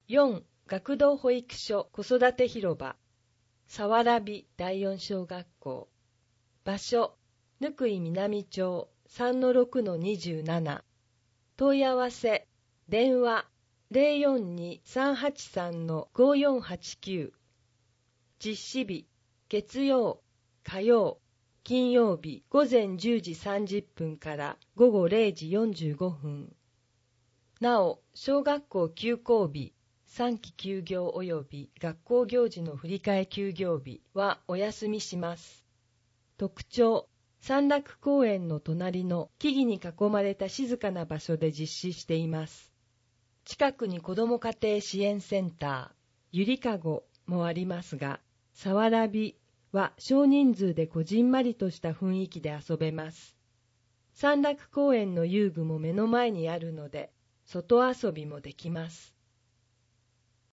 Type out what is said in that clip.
4. 学童保育所子育て広場さわらび第4小学校。場所ぬくい南町 3-6-27。問い合わせ電話 042-383-5489。実施日月曜、火曜、金曜日午前10時30分から午後0時45分。なお、小学校休校日、3期休業及び学校行事の振り替え休業日はお休みします。特徴、山楽公園の隣の木々に囲まれた静かな場所で実施しています。近くに子ども家庭支援センター、ゆりかごもありますが、さわらびは少人数でこじんまりとした雰囲気で遊べます。山楽公園の遊具も目の前にあるので、外遊びもできます。